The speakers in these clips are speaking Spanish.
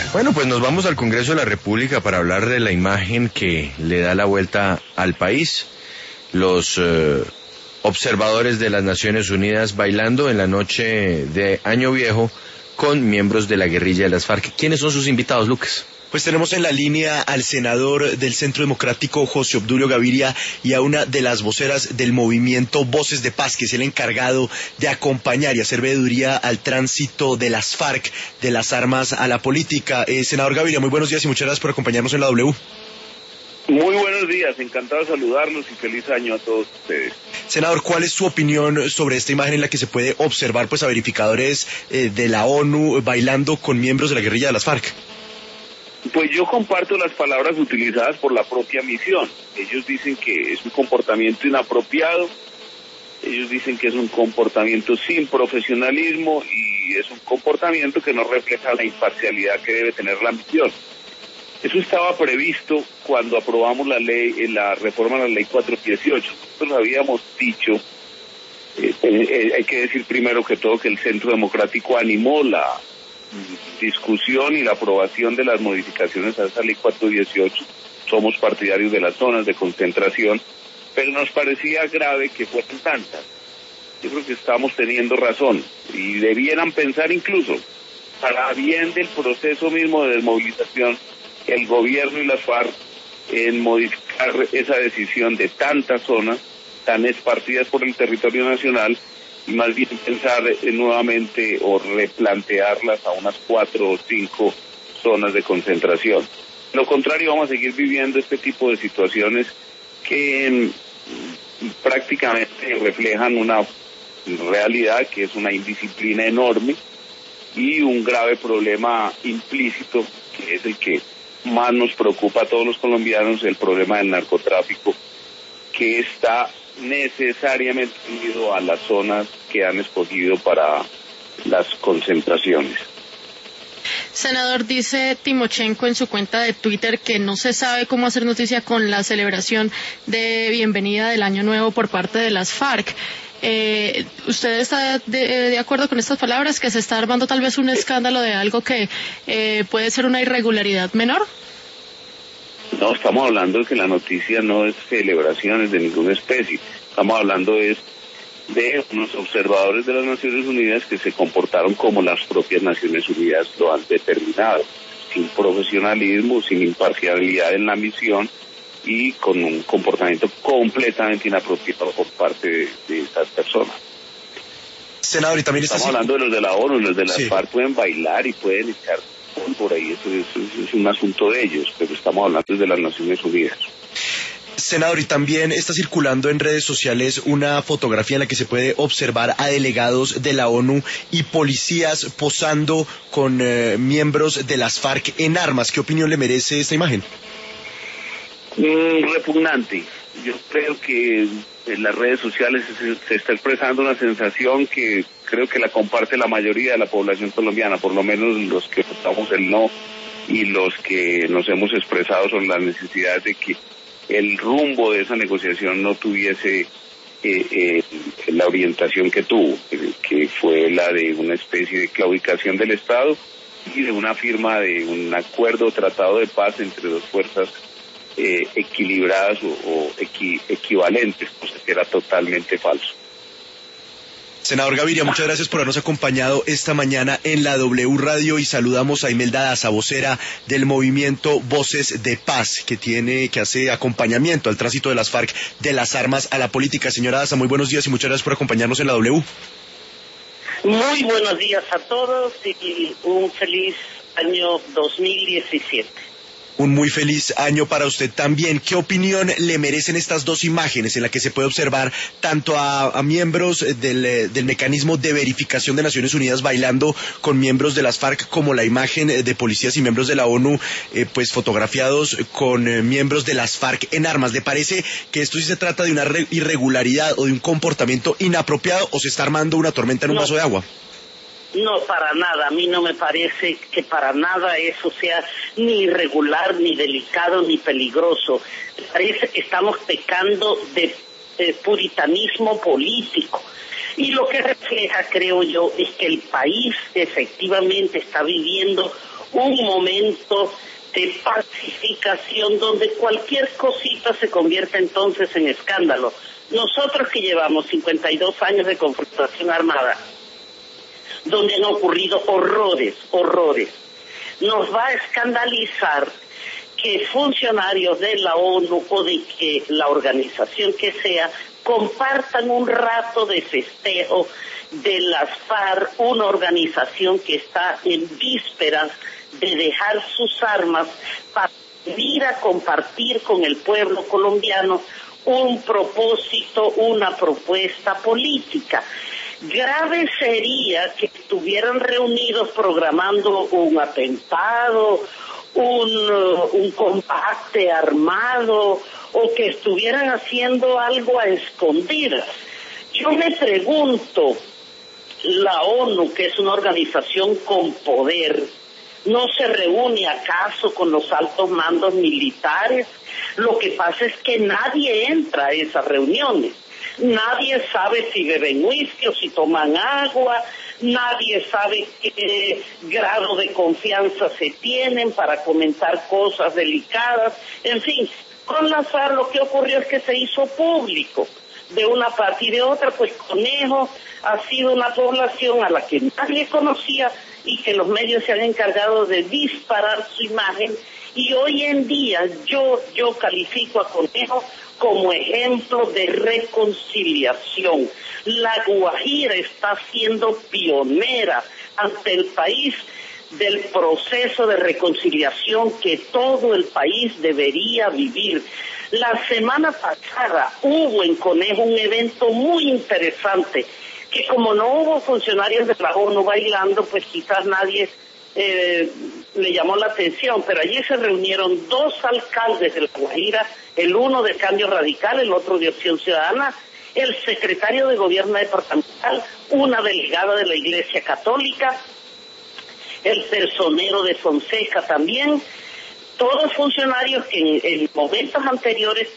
Bueno, pues nos vamos al Congreso de la República para hablar de la imagen que le da la vuelta al país. Los observadores de las Naciones Unidas bailando en la noche de Año Viejo con miembros de la guerrilla de las FARC. ¿Quiénes son sus invitados, Lucas? Pues tenemos en la línea al senador del Centro Democrático, José Obdulio Gaviria, y a una de las voceras del movimiento Voces de Paz, que es el encargado de acompañar y hacer veeduría al tránsito de las FARC, de las armas a la política. Senador Gaviria, muy buenos días y muchas gracias por acompañarnos en la W. Muy buenos días, encantado de saludarlos y feliz año a todos ustedes. Senador, ¿cuál es su opinión sobre esta imagen en la que se puede observar pues a verificadores de la ONU bailando con miembros de la guerrilla de las FARC? Pues yo comparto las palabras utilizadas por la propia misión. Ellos dicen que es un comportamiento inapropiado, ellos dicen que es un comportamiento sin profesionalismo y es un comportamiento que no refleja la imparcialidad que debe tener la misión. Eso estaba previsto cuando aprobamos la ley, la reforma a la ley 418. Nosotros habíamos dicho, hay que decir primero que todo que el Centro Democrático animó la discusión y la aprobación de las modificaciones a esa ley 418. Somos partidarios de las zonas de concentración, pero nos parecía grave que fueran tantas. Yo creo que estamos teniendo razón y debieran pensar incluso, para bien del proceso mismo de desmovilización, el gobierno y las FARC en modificar esa decisión de tantas zonas tan esparcidas por el territorio nacional y más bien pensar nuevamente o replantearlas a unas 4 o 5 zonas de concentración. Lo contrario, vamos a seguir viviendo este tipo de situaciones que prácticamente reflejan una realidad que es una indisciplina enorme y un grave problema implícito, que es el que más nos preocupa a todos los colombianos, el problema del narcotráfico, que está necesariamente unido a las zonas que han escogido para las concentraciones. Senador, dice Timochenko en su cuenta de Twitter que no se sabe cómo hacer noticia con la celebración de bienvenida del Año Nuevo por parte de las FARC. ¿Usted está de acuerdo con estas palabras, que se está armando tal vez un escándalo de algo que puede ser una irregularidad menor? No, estamos hablando de que la noticia no es celebraciones de ninguna especie. Estamos hablando de unos observadores de las Naciones Unidas que se comportaron como las propias Naciones Unidas lo han determinado, sin profesionalismo, sin imparcialidad en la misión y con un comportamiento completamente inapropiado por parte de estas personas. Senador, y también estamos hablando de los de la ONU, los de las sí. FARC pueden bailar y pueden echar por ahí, eso es un asunto de ellos, pero estamos hablando de las Naciones Unidas. Senador, y también está circulando en redes sociales una fotografía en la que se puede observar a delegados de la ONU y policías posando con miembros de las FARC en armas. ¿Qué opinión le merece esta imagen? Repugnante. Yo creo que en las redes sociales se está expresando una sensación que creo que la comparte la mayoría de la población colombiana, por lo menos los que votamos el no y los que nos hemos expresado sobre la necesidad de que el rumbo de esa negociación no tuviese la orientación que tuvo, que fue la de una especie de claudicación del Estado y de una firma de un acuerdo o tratado de paz entre dos fuerzas equilibradas o equivalentes, cosa que era totalmente falso. Senador Gaviria, muchas gracias por habernos acompañado esta mañana en la W Radio y saludamos a Imelda Daza, vocera del movimiento Voces de Paz, que hace acompañamiento al tránsito de las FARC de las armas a la política. Señora Daza, muy buenos días y muchas gracias por acompañarnos en la W. Muy buenos días a todos y un feliz año 2017. Un muy feliz año para usted también. ¿Qué opinión le merecen estas dos imágenes en las que se puede observar tanto a miembros del mecanismo de verificación de Naciones Unidas bailando con miembros de las FARC, como la imagen de policías y miembros de la ONU pues fotografiados con miembros de las FARC en armas? ¿Le parece que esto sí se trata de una irregularidad o de un comportamiento inapropiado o se está armando una tormenta en un vaso de agua? No, para nada. A mí no me parece que para nada eso sea ni irregular, ni delicado, ni peligroso. Me parece que estamos pecando de puritanismo político. Y lo que refleja, creo yo, es que el país efectivamente está viviendo un momento de pacificación donde cualquier cosita se convierte entonces en escándalo. Nosotros que llevamos 52 años de confrontación armada, donde han ocurrido horrores, nos va a escandalizar que funcionarios de la ONU o de que la organización que sea compartan un rato de festejo de las FARC, una organización que está en vísperas de dejar sus armas para ir a compartir con el pueblo colombiano un propósito, una propuesta política. Grave sería que estuvieran reunidos programando un atentado, un combate armado, o que estuvieran haciendo algo a escondidas. Yo me pregunto, la ONU, que es una organización con poder, ¿no se reúne acaso con los altos mandos militares? Lo que pasa es que nadie entra a esas reuniones. Nadie sabe si beben whisky o si toman agua, nadie sabe qué grado de confianza se tienen para comentar cosas delicadas. En fin, con la FARC lo que ocurrió es que se hizo público de una parte y de otra, pues Conejo ha sido una población a la que nadie conocía y que los medios se han encargado de disparar su imagen, y hoy en día yo califico a Conejo como ejemplo de reconciliación. La Guajira está siendo pionera ante el país del proceso de reconciliación que todo el país debería vivir. La semana pasada hubo en Conejo un evento muy interesante, que como no hubo funcionarios de la ONU bailando, pues quizás nadie le llamó la atención, pero allí se reunieron dos alcaldes de La Guajira, el uno de Cambio Radical, el otro de Opción Ciudadana, el secretario de Gobierno departamental, una delegada de la Iglesia Católica, el personero de Fonseca también, todos funcionarios que en momentos anteriores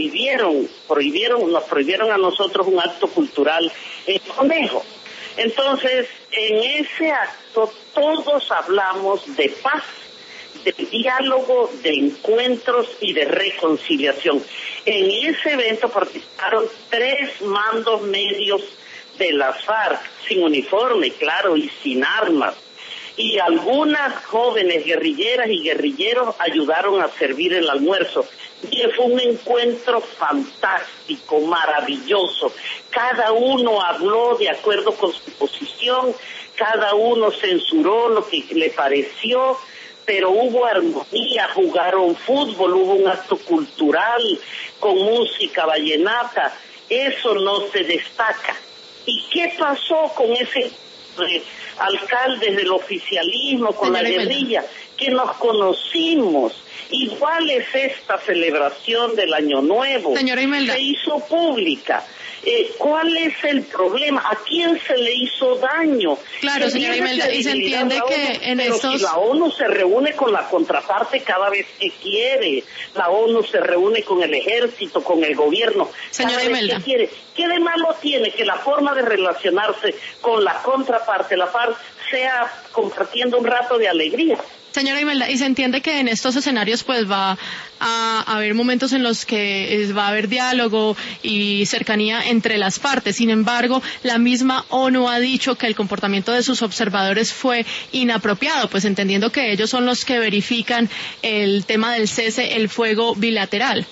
nos prohibieron a nosotros un acto cultural en Conejo. Entonces, en ese acto todos hablamos de paz, de diálogo, de encuentros y de reconciliación. En ese evento participaron 3 mandos medios de la FARC, sin uniforme, claro, y sin armas. Y algunas jóvenes guerrilleras y guerrilleros ayudaron a servir el almuerzo. Y fue un encuentro fantástico, maravilloso. Cada uno habló de acuerdo con su posición, cada uno censuró lo que le pareció, pero hubo armonía, jugaron fútbol, hubo un acto cultural con música vallenata. Eso no se destaca. ¿Y qué pasó con ese alcaldes del oficialismo, con la guerrilla, que nos conocimos? Igual es esta celebración del Año Nuevo. Señora Imelda, se hizo pública. ¿Cuál es el problema? ¿A quién se le hizo daño? Claro, señora Imelda, y se entiende que en estos... Si la ONU se reúne con la contraparte cada vez que quiere, la ONU se reúne con el ejército, con el gobierno, señora Imelda, que quiere. ¿Qué de malo tiene que la forma de relacionarse con la contraparte, la FARC, sea compartiendo un rato de alegría? Señora Imelda, y se entiende que en estos escenarios pues va a haber momentos en los que va a haber diálogo y cercanía entre las partes. Sin embargo, la misma ONU ha dicho que el comportamiento de sus observadores fue inapropiado, pues entendiendo que ellos son los que verifican el tema del cese el fuego bilateral.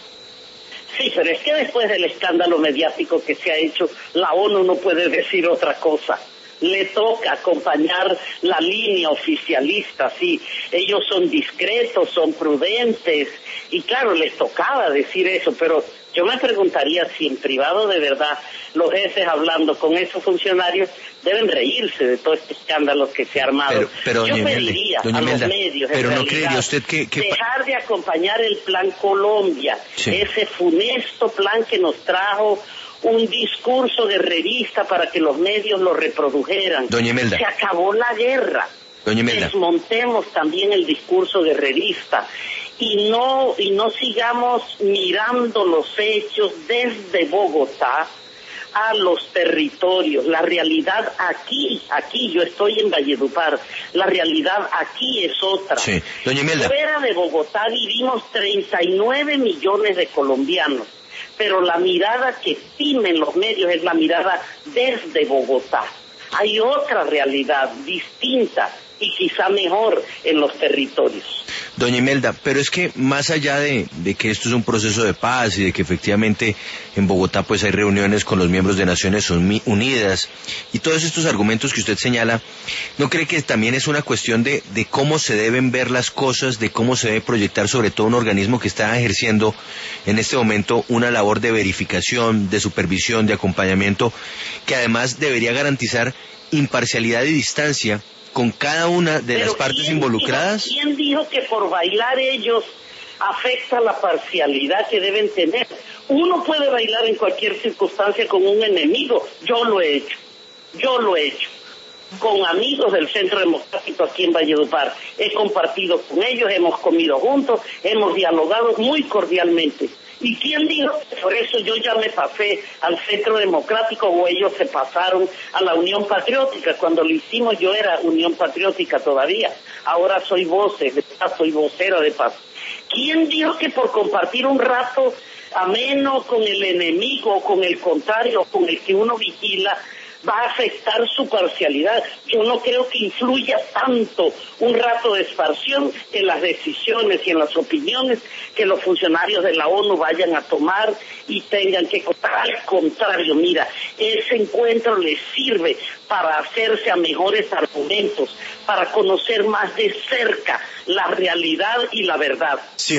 Sí, pero es que después del escándalo mediático que se ha hecho, la ONU no puede decir otra cosa. Le toca acompañar la línea oficialista, sí, ellos son discretos, son prudentes, y claro, les tocaba decir eso, pero yo me preguntaría si en privado de verdad los jefes hablando con esos funcionarios deben reírse de todo este escándalo que se ha armado. Pero yo doña pediría Imelda, a los medios, pero en ¿no realidad, creería usted que dejar de acompañar el Plan Colombia, sí, ese funesto plan que nos trajo un discurso de revista para que los medios lo reprodujeran? Doña Imelda, se acabó la guerra. Doña Imelda, desmontemos también el discurso de revista y no sigamos mirando los hechos desde Bogotá, a los territorios. La realidad aquí, yo estoy en Valledupar, la realidad aquí es otra. Sí, doña Imelda. Fuera de Bogotá vivimos 39 millones de colombianos, pero la mirada que tienen los medios es la mirada desde Bogotá. Hay otra realidad distinta y quizá mejor en los territorios. Doña Imelda, pero es que más allá de que esto es un proceso de paz y de que efectivamente en Bogotá pues hay reuniones con los miembros de Naciones Unidas y todos estos argumentos que usted señala, ¿no cree que también es una cuestión de cómo se deben ver las cosas, de cómo se debe proyectar sobre todo un organismo que está ejerciendo en este momento una labor de verificación, de supervisión, de acompañamiento, que además debería garantizar imparcialidad y distancia con cada una de las partes involucradas? ¿Quién dijo que por bailar ellos afecta la parcialidad que deben tener? Uno puede bailar en cualquier circunstancia con un enemigo. Yo lo he hecho. Con amigos del Centro Democrático aquí en Valledupar. He compartido con ellos, hemos comido juntos, hemos dialogado muy cordialmente. ¿Y quién dijo que por eso yo ya me pasé al Centro Democrático o ellos se pasaron a la Unión Patriótica? Cuando lo hicimos yo era Unión Patriótica todavía. Ahora soy vocera de paz. ¿Quién dijo que por compartir un rato ameno con el enemigo o con el contrario, con el que uno vigila, va a afectar su parcialidad? Yo no creo que influya tanto un rato de esparción en las decisiones y en las opiniones que los funcionarios de la ONU vayan a tomar y tengan que contar. Al contrario, mira, ese encuentro les sirve para hacerse a mejores argumentos, para conocer más de cerca la realidad y la verdad. Sí,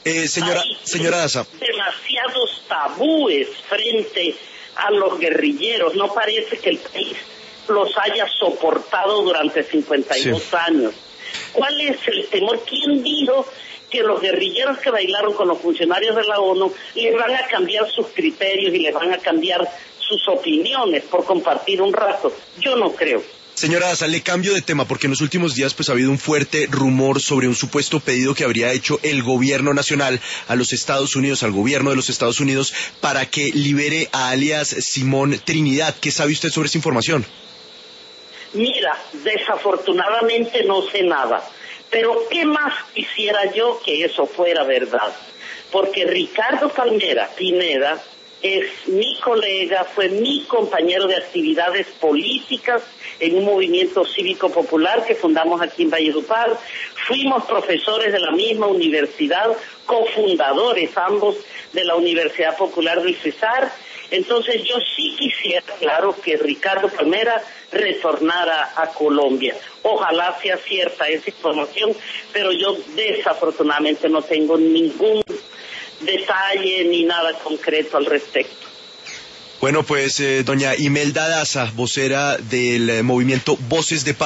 señora Daza. Demasiados tabúes frente a los guerrilleros. No parece que el país los haya soportado durante 52 años. ¿Cuál es el temor? ¿Quién dijo que los guerrilleros que bailaron con los funcionarios de la ONU les van a cambiar sus criterios y les van a cambiar sus opiniones por compartir un rato? Yo no creo. Señora Daza, le cambio de tema porque en los últimos días pues ha habido un fuerte rumor sobre un supuesto pedido que habría hecho el gobierno nacional a los Estados Unidos, al gobierno de los Estados Unidos, para que libere a alias Simón Trinidad. ¿Qué sabe usted sobre esa información? Mira, desafortunadamente no sé nada, pero ¿qué más quisiera yo que eso fuera verdad? Porque Ricardo Palmera Pineda es mi colega, fue mi compañero de actividades políticas en un movimiento cívico popular que fundamos aquí en Valledupar. Fuimos profesores de la misma universidad, cofundadores ambos de la Universidad Popular del Cesar. Entonces yo sí quisiera, claro, que Ricardo Palmera retornara a Colombia. Ojalá sea cierta esa información, pero yo desafortunadamente no tengo ningún detalle ni nada concreto al respecto. Bueno, pues doña Imelda Daza, vocera del movimiento Voces de Paz.